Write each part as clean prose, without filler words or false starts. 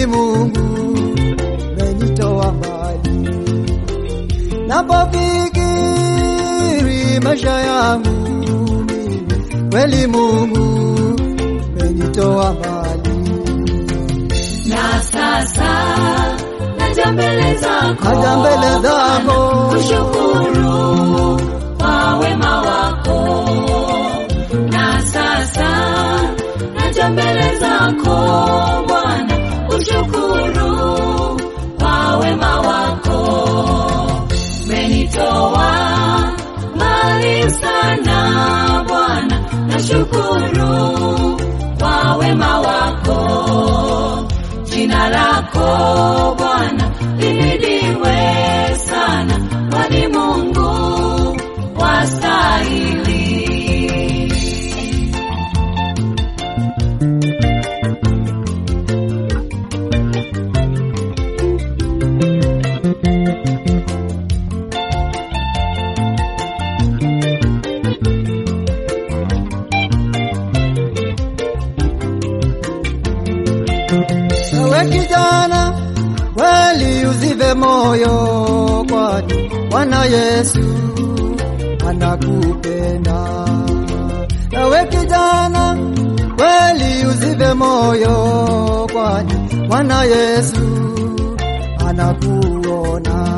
Mungu umenitoa mbali. Napofikiri maisha yangu mimi, kweli Mungu umenitoa mbali. Na sasa naja mbele zako kushukuru kwa wema wako. Na sasa naja mbele zako Bwana kushukuru kwa wema wako. Umenitoa mbali sana Bwana, nashukuru kwa wema wako. Jina lako Bwana lihimidiwe sana, kwani Mungu wastahili. Ewe kijana, kweli usife moyo, kwani Bwana Yesu anakupenda. Ewe kijana, kweli usife moyo, kwani Bwana Yesu anakuona.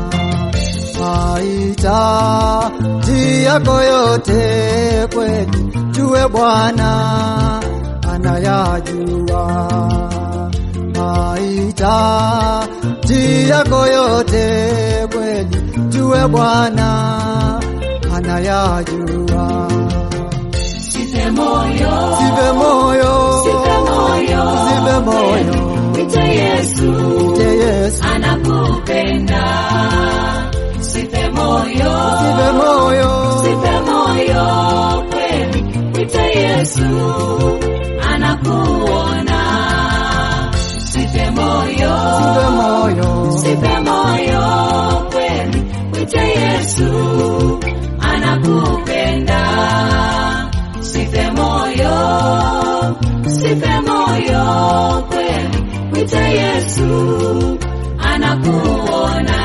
Mahitaji yako yote kweli jue Bwana anayajua. Mahitaji yako yote kweli jue Bwana anayajua. Sife moyo, Sife moyo, sife moyo, sife moyo. Mwite Yesu, Mwite Yesu, anakupenda. Sife moyo, sife moyo, sife moyo, kweli mwite Yesu, anakuona. Sife moyo, sife moyo, sife moyo, kweli mwite Yesu, anakupenda. Sife moyo, sife moyo, kweli mwite Yesu, anakuona.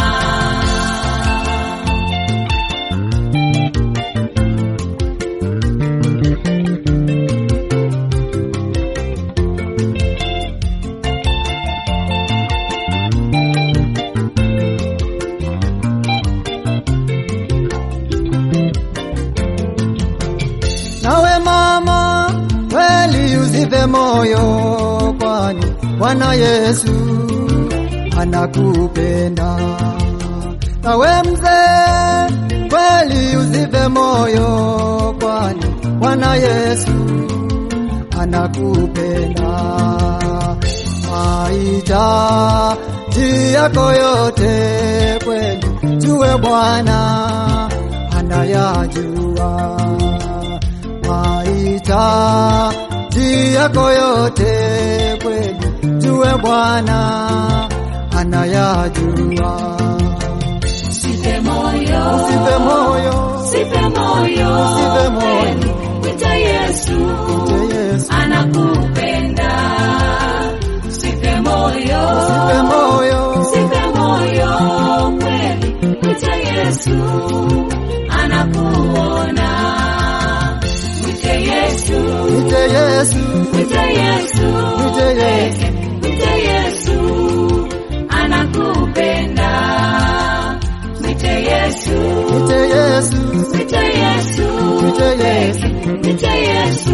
Nawe mama, kweli usife moyo, kwani Bwana Yesu anakupenda. Nawe mzee, kweli usife moyo, kwani Bwana Yesu anakupenda. Mahitaji yako yote kweli jue Bwana anayajua. Mahitaji yako yote kweli jue Bwana anayajua. Sife moyo, Usife moyo, sife moyo, usife moyo. mwite Yesu, Mwite Yesu, anakupenda. Sife moyo, usife moyo, sife moyo, kweli mwite Yesu, anakuona. Mwite Yesu, Mwite Yesu, mwite Yesu, Mwite Yesu, mwite Yesu, anakupenda. Mwite Yesu, Mwite Yesu, mwite Yesu, Mwite Yesu, mwite Yesu,